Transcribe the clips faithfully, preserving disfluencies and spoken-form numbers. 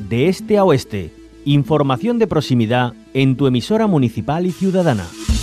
de este a oeste. Información de proximidad en tu emisora municipal y ciudadana.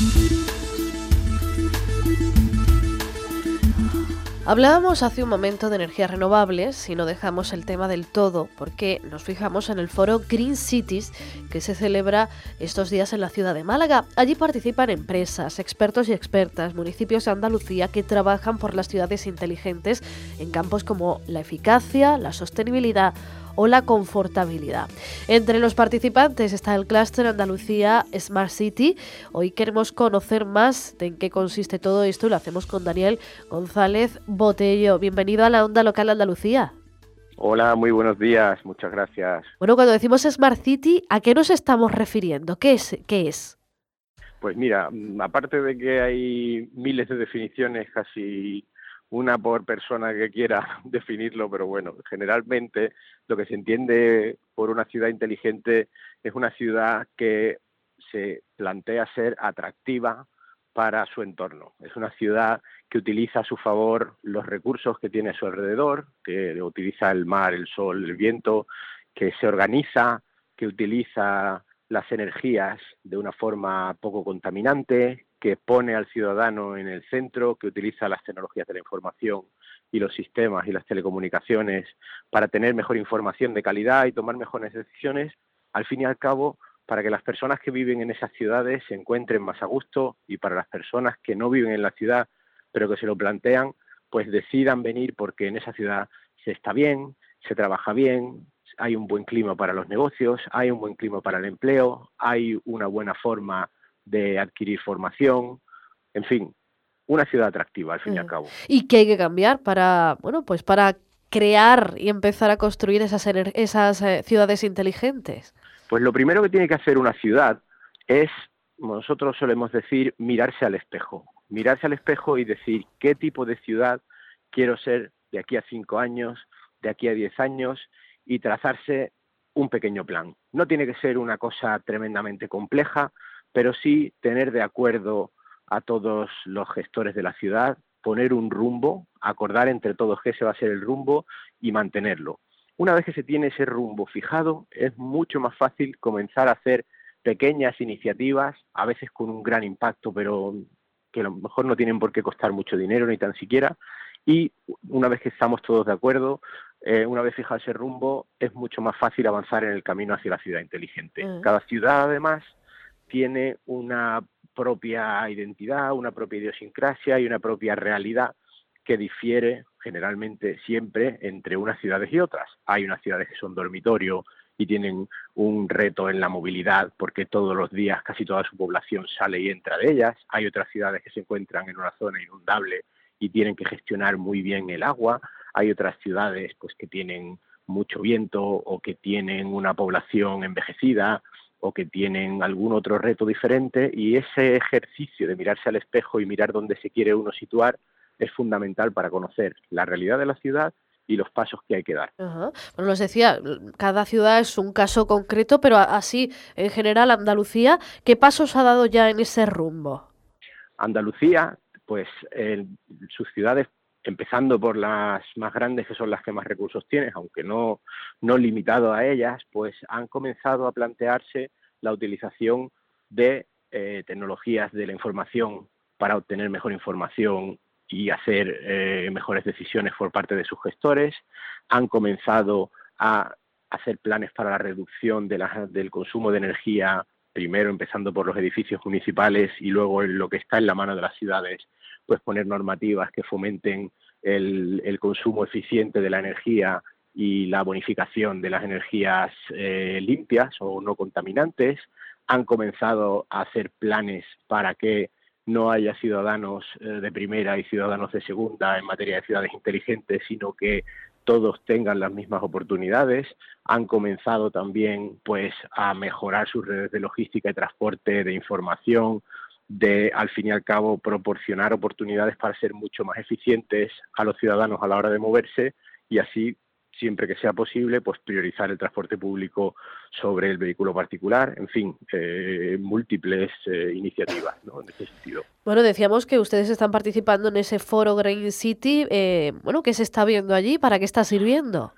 Hablábamos hace un momento de energías renovables y no dejamos el tema del todo porque nos fijamos en el foro Green Cities que se celebra estos días en la ciudad de Málaga. Allí participan empresas, expertos y expertas, municipios de Andalucía que trabajan por las ciudades inteligentes en campos como la eficacia, la sostenibilidad o la confortabilidad. Entre los participantes está el clúster Andalucía Smart City. Hoy queremos conocer más de en qué consiste todo esto y lo hacemos con Daniel González Botello. Bienvenido a la Onda Local Andalucía. Hola, muy buenos días, muchas gracias. Bueno, cuando decimos Smart City, ¿a qué nos estamos refiriendo? ¿Qué es? ¿Qué es? Pues mira, aparte de que hay miles de definiciones, casi una por persona que quiera definirlo, pero bueno, generalmente lo que se entiende por una ciudad inteligente es una ciudad que se plantea ser atractiva para su entorno. Es una ciudad que utiliza a su favor los recursos que tiene a su alrededor, que utiliza el mar, el sol, el viento, que se organiza, que utiliza las energías de una forma poco contaminante, que pone al ciudadano en el centro, que utiliza las tecnologías de la información y los sistemas y las telecomunicaciones para tener mejor información de calidad y tomar mejores decisiones, al fin y al cabo, para que las personas que viven en esas ciudades se encuentren más a gusto y para las personas que no viven en la ciudad, pero que se lo plantean, pues decidan venir porque en esa ciudad se está bien, se trabaja bien, hay un buen clima para los negocios, hay un buen clima para el empleo, hay una buena forma de adquirir formación, en fin, una ciudad atractiva al fin y al cabo. ¿Y qué hay que cambiar para, bueno, pues para crear y empezar a construir esas, esas eh, ciudades inteligentes? Pues lo primero que tiene que hacer una ciudad es, nosotros solemos decir, mirarse al espejo. Mirarse al espejo y decir qué tipo de ciudad quiero ser de aquí a cinco años, de aquí a diez años y trazarse un pequeño plan. No tiene que ser una cosa tremendamente compleja, pero sí tener de acuerdo a todos los gestores de la ciudad, poner un rumbo, acordar entre todos qué se va a ser el rumbo y mantenerlo. Una vez que se tiene ese rumbo fijado, es mucho más fácil comenzar a hacer pequeñas iniciativas, a veces con un gran impacto, pero que a lo mejor no tienen por qué costar mucho dinero ni tan siquiera. Y una vez que estamos todos de acuerdo, eh, una vez fijado ese rumbo, es mucho más fácil avanzar en el camino hacia la ciudad inteligente. Uh-huh. Cada ciudad, además, tiene una propia identidad, una propia idiosincrasia y una propia realidad que difiere generalmente siempre entre unas ciudades y otras. Hay unas ciudades que son dormitorio y tienen un reto en la movilidad porque todos los días casi toda su población sale y entra de ellas. Hay otras ciudades que se encuentran en una zona inundable y tienen que gestionar muy bien el agua. Hay otras ciudades pues que tienen mucho viento o que tienen una población envejecida o que tienen algún otro reto diferente, y ese ejercicio de mirarse al espejo y mirar dónde se quiere uno situar es fundamental para conocer la realidad de la ciudad y los pasos que hay que dar. Ajá. Bueno, nos decía, cada ciudad es un caso concreto, pero así, en general, Andalucía, ¿qué pasos ha dado ya en ese rumbo? Andalucía, pues eh, sus ciudades, empezando por las más grandes, que son las que más recursos tienen, aunque no, no limitado a ellas, pues han comenzado a plantearse la utilización de eh, tecnologías de la información para obtener mejor información y hacer eh, mejores decisiones por parte de sus gestores. Han comenzado a hacer planes para la reducción de la, del consumo de energía, primero empezando por los edificios municipales y luego en lo que está en la mano de las ciudades, pues poner normativas que fomenten el, el consumo eficiente de la energía y la bonificación de las energías eh, limpias o no contaminantes. Han comenzado a hacer planes para que no haya ciudadanos eh, de primera y ciudadanos de segunda en materia de ciudades inteligentes, sino que todos tengan las mismas oportunidades. Han comenzado también pues a mejorar sus redes de logística y transporte, de información, de al fin y al cabo proporcionar oportunidades para ser mucho más eficientes a los ciudadanos a la hora de moverse y así, siempre que sea posible, pues priorizar el transporte público sobre el vehículo particular, en fin, eh, múltiples eh, iniciativas, ¿no?, en ese sentido. Bueno, decíamos que ustedes están participando en ese foro Green City, eh, bueno, ¿qué se está viendo allí? ¿Para qué está sirviendo?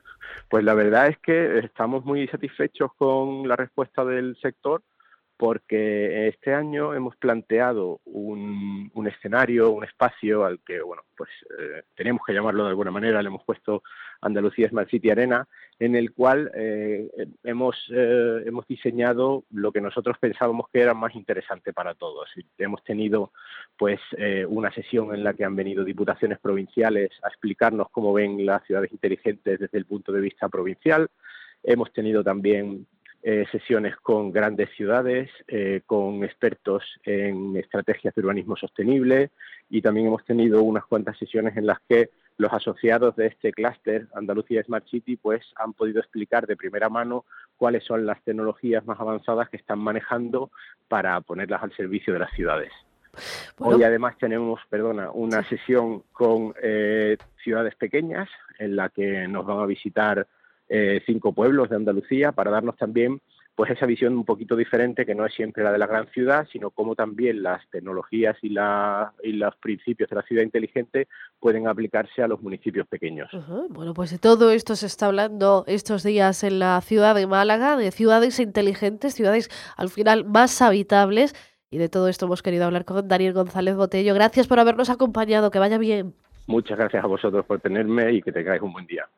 Pues la verdad es que estamos muy satisfechos con la respuesta del sector, porque este año hemos planteado un, un escenario, un espacio al que, bueno, pues eh, tenemos que llamarlo de alguna manera, le hemos puesto Andalucía Smart City Arena, en el cual eh, hemos, eh, hemos diseñado lo que nosotros pensábamos que era más interesante para todos. Hemos tenido pues eh, una sesión en la que han venido diputaciones provinciales a explicarnos cómo ven las ciudades inteligentes desde el punto de vista provincial. Hemos tenido también Eh, sesiones con grandes ciudades, eh, con expertos en estrategias de urbanismo sostenible, y también hemos tenido unas cuantas sesiones en las que los asociados de este clúster Andalucía Smart City pues han podido explicar de primera mano cuáles son las tecnologías más avanzadas que están manejando para ponerlas al servicio de las ciudades. Bueno. Hoy además tenemos, perdona, una sí. sesión con eh, ciudades pequeñas en la que nos van a visitar Eh, cinco pueblos de Andalucía para darnos también pues esa visión un poquito diferente, que no es siempre la de la gran ciudad, sino cómo también las tecnologías y, la, y los principios de la ciudad inteligente pueden aplicarse a los municipios pequeños. Uh-huh. Bueno, pues de todo esto se está hablando estos días en la ciudad de Málaga, de ciudades inteligentes, ciudades al final más habitables, y de todo esto hemos querido hablar con Daniel González Botello. Gracias por habernos acompañado, que vaya bien. Muchas gracias a vosotros por tenerme y que tengáis un buen día.